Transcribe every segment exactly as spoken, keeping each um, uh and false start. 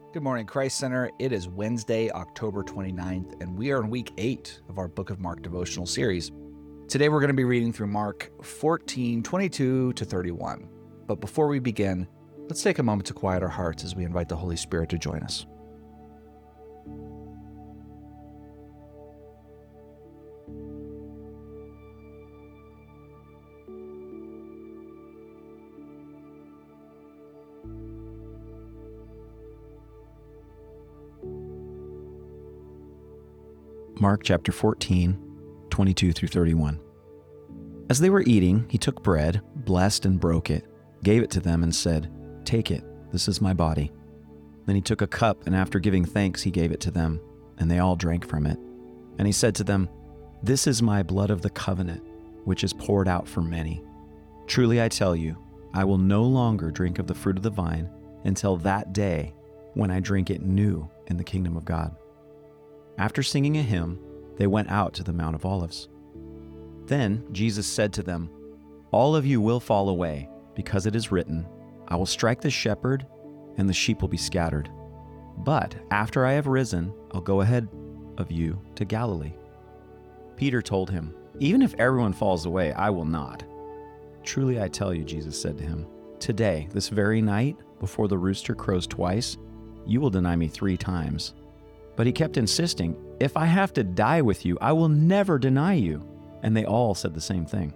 Good morning, Christ Center. It is Wednesday, October twenty-ninth, and we are in week eight of our Book of Mark devotional series. Today we're going to be reading through Mark fourteen, twenty-two to thirty-one. But before we begin, let's take a moment to quiet our hearts as we invite the Holy Spirit to join us. Mark chapter fourteen, twenty-two through thirty-one. As they were eating, he took bread, blessed and broke it, gave it to them and said, "Take it, this is my body." Then he took a cup, and after giving thanks, he gave it to them, and they all drank from it. And he said to them, "This is my blood of the covenant, which is poured out for many. Truly I tell you, I will no longer drink of the fruit of the vine until that day when I drink it new in the kingdom of God." After singing a hymn, they went out to the Mount of Olives. Then Jesus said to them, "All of you will fall away, because it is written, 'I will strike the shepherd, and the sheep will be scattered.' But after I have risen, I'll go ahead of you to Galilee." Peter told him, "Even if everyone falls away, I will not." "Truly I tell you," Jesus said to him, "today, this very night, before the rooster crows twice, you will deny me three times." But he kept insisting, "If I have to die with you, I will never deny you." And they all said the same thing.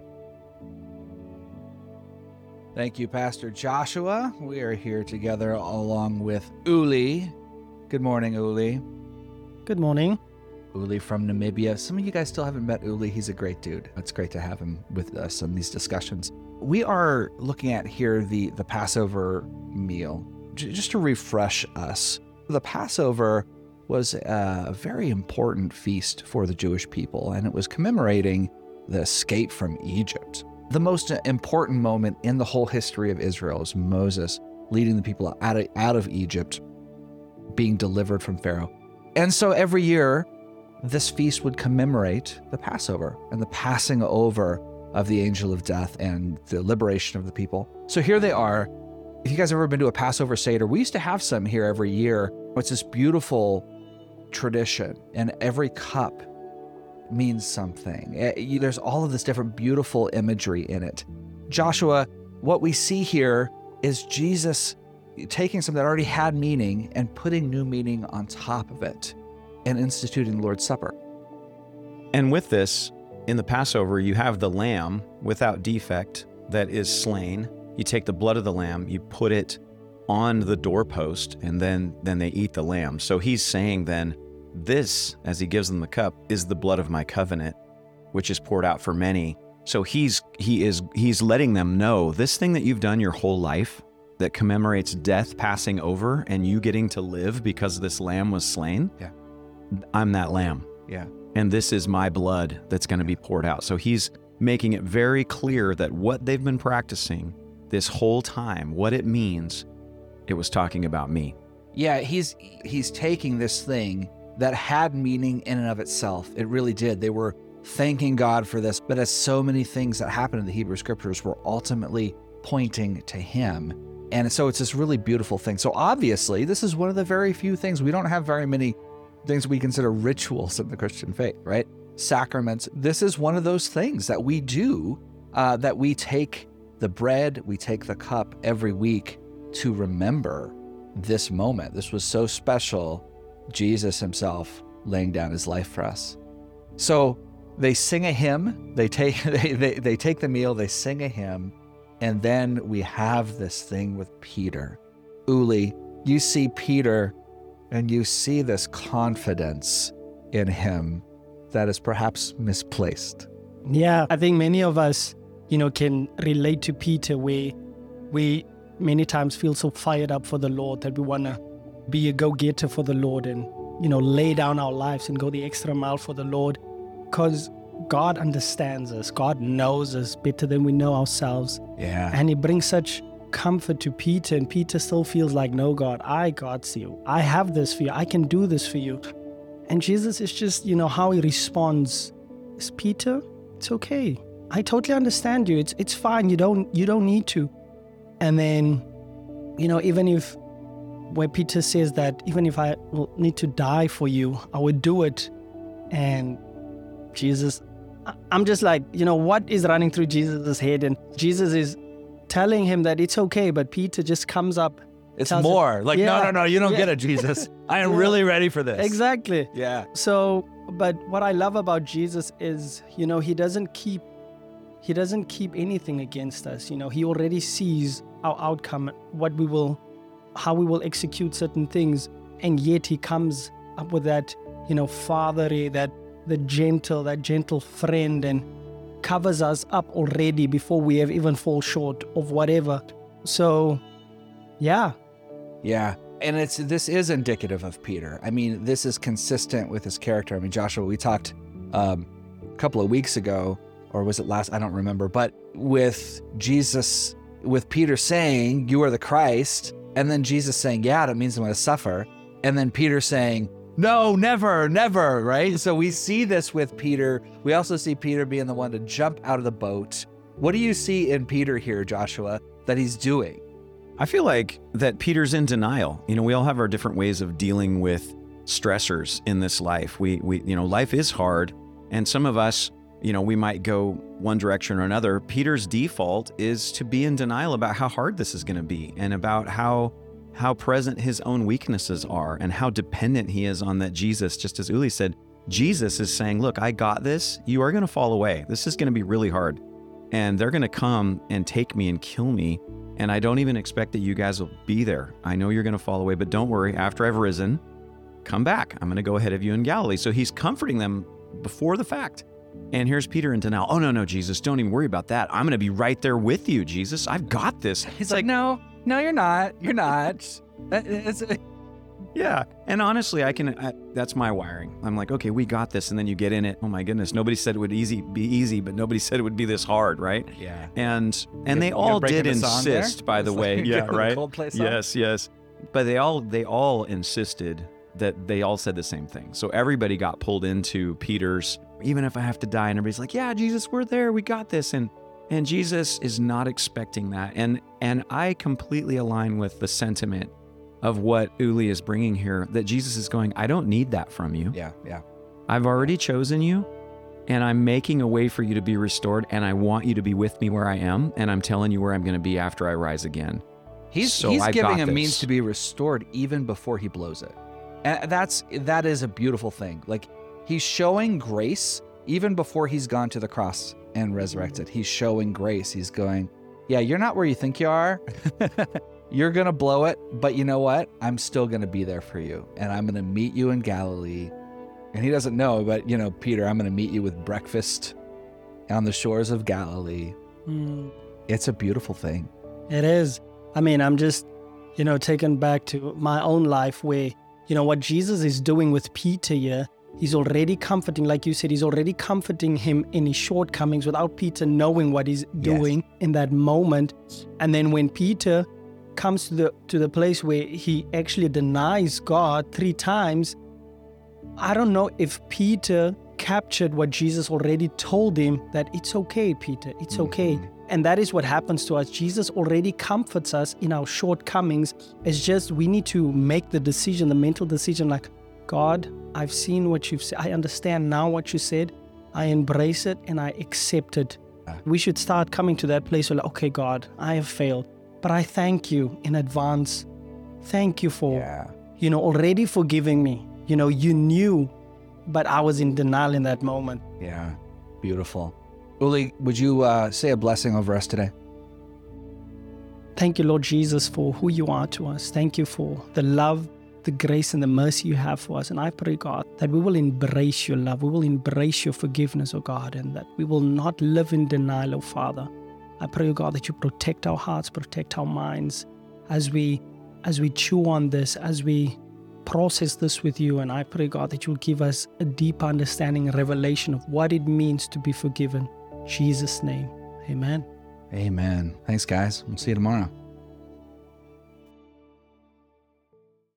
Thank you, Pastor Joshua. We are here together along with Uli. Good morning, Uli. Good morning. Uli from Namibia. Some of you guys still haven't met Uli. He's a great dude. It's great to have him with us on these discussions. We are looking at here the, the Passover meal. J- just to refresh us, the Passover was a very important feast for the Jewish people, and it was commemorating the escape from Egypt. The most important moment in the whole history of Israel is Moses leading the people out of, out of Egypt, being delivered from Pharaoh. And so every year, this feast would commemorate the Passover and the passing over of the angel of death and the liberation of the people. So here they are. If you guys have ever been to a Passover Seder, we used to have some here every year. It's this beautiful tradition, and every cup means something. There's all of this different beautiful imagery in it. Joshua, what we see here is Jesus taking something that already had meaning and putting new meaning on top of it and instituting the Lord's Supper. And with this, in the Passover, you have the lamb without defect that is slain. You take the blood of the lamb, you put it on the doorpost, and then, then they eat the lamb. So he's saying then, this, as he gives them the cup, is the blood of my covenant, which is poured out for many. So he's he is he's letting them know this thing that you've done your whole life that commemorates death passing over and you getting to live because this lamb was slain. Yeah. I'm that lamb. Yeah. And this is my blood that's going to be poured out. So he's making it very clear that what they've been practicing this whole time, what it means, it was talking about me. Yeah, he's he's taking this thing that had meaning in and of itself. It really did. They were thanking God for this, but as so many things that happen in the Hebrew Scriptures were ultimately pointing to him. And so it's this really beautiful thing. So obviously, this is one of the very few things. We don't have very many things we consider rituals of the Christian faith, right? Sacraments. This is one of those things that we do, uh, that we take the bread, we take the cup every week to remember this moment. This was so special. Jesus himself laying down his life for us. So they sing a hymn, they take they, they, they take the meal, they sing a hymn, and then we have this thing with Peter. Uli, you see Peter, and you see this confidence in him that is perhaps misplaced. Yeah, I think many of us, you know, can relate to Peter, where we many times feel so fired up for the Lord that we want to be a go-getter for the Lord and, you know, lay down our lives and go the extra mile for the Lord, because God understands us. God knows us better than we know ourselves. Yeah. And he brings such comfort to Peter, and Peter still feels like, no, God, I got you. I have this for you. I can do this for you. And Jesus is just, you know, how he responds is, Peter, it's okay. I totally understand you. It's it's fine. You don't you don't need to. And then, you know, even if where Peter says that even if I will need to die for you, I would do it. And Jesus, I- I'm just like, you know, what is running through Jesus' head? And Jesus is telling him that it's okay, but Peter just comes up. It's tells him- more. Like, no, Yeah, no, no, you don't yeah. get it, Jesus. I am Yeah. really ready for this. Exactly. Yeah. So, but what I love about Jesus is, you know, he doesn't keep, he doesn't keep anything against us. You know, he already sees our outcome, what we will, how we will execute certain things. And yet he comes up with that, you know, fatherly, that the gentle, that gentle friend, and covers us up already before we have even fall short of whatever. So, yeah. Yeah. And it's this is indicative of Peter. I mean, this is consistent with his character. I mean, Joshua, we talked um, a couple of weeks ago, or was it last? I don't remember. But with Jesus, with Peter saying, "You are the Christ," and then Jesus saying, "Yeah, that means I'm going to suffer," and then Peter saying, "No, never, never," right? So we see this with Peter. We also see Peter being the one to jump out of the boat. What do you see in Peter here, Joshua, that he's doing? I feel like that Peter's in denial. You know, we all have our different ways of dealing with stressors in this life. We, we, you know, life is hard, and some of us, you know, we might go one direction or another. Peter's default is to be in denial about how hard this is going to be, and about how how present his own weaknesses are, and how dependent he is on that Jesus. Just as Uli said, Jesus is saying, "Look, I got this. You are going to fall away. This is going to be really hard, and they're going to come and take me and kill me. And I don't even expect that you guys will be there. I know you're going to fall away, but don't worry. After I've risen, come back. I'm going to go ahead of you in Galilee." So he's comforting them before the fact. And here's Peter in denial. "Oh, no, no, Jesus, don't even worry about that. I'm going to be right there with you, Jesus. I've got this." He's like, "No, no, you're not. You're not." That- it's- Yeah. And honestly, I can, I, that's my wiring. I'm like, okay, we got this. And then you get in it. Oh my goodness. Nobody said it would easy be easy, but nobody said it would be this hard, right? yeah. And and they You gonna all break did into song there? insist, by the It's way. like Yeah, the right. Coldplay song? Yes, yes. But they all they all insisted that they all said the same thing. So everybody got pulled into Peter's, "Even if I have to die," and everybody's like, "Yeah, Jesus, we're there. We got this." And and Jesus is not expecting that. And and I completely align with the sentiment of what Uli is bringing here, that Jesus is going, "I don't need that from you. Yeah, yeah. I've already chosen you, and I'm making a way for you to be restored, and I want you to be with me where I am, and I'm telling you where I'm going to be after I rise again." He's So he's I giving got a this. means to be restored even before he blows it. And that's that is a beautiful thing. Like, he's showing grace even before he's gone to the cross and resurrected. He's showing grace. He's going, "Yeah, you're not where you think you are. You're going to blow it, but you know what? I'm still going to be there for you, and I'm going to meet you in Galilee." And he doesn't know, but, you know, "Peter, I'm going to meet you with breakfast on the shores of Galilee." Mm. It's a beautiful thing. It is. I mean, I'm just, you know, taken back to my own life where, you know, what Jesus is doing with Peter here, he's already comforting, like you said, he's already comforting him in his shortcomings without Peter knowing what he's doing in that moment. And then when Peter comes to the to the place where he actually denies God three times, I don't know if Peter captured what Jesus already told him, that it's okay, Peter, it's okay. Mhm. And that is what happens to us. Jesus already comforts us in our shortcomings. It's just we need to make the decision, the mental decision, like, "God, I've seen what you've said. I understand now what you said. I embrace it and I accept it." Yeah. We should start coming to that place where, like, "Okay, God, I have failed, but I thank you in advance. Thank you for, Yeah. you know, already forgiving me. You know, you knew, but I was in denial in that moment." Yeah. Beautiful. Uli, would you uh, say a blessing over us today? Thank you, Lord Jesus, for who you are to us. Thank you for the love, the grace, and the mercy you have for us. And I pray, God, that we will embrace your love. We will embrace your forgiveness, oh God, and that we will not live in denial, oh Father. I pray, oh God, that you protect our hearts, protect our minds as we as we chew on this, as we process this with you. And I pray, God, that you'll give us a deep understanding and revelation of what it means to be forgiven. In Jesus' name, amen. Amen. Thanks, guys. We'll see you tomorrow.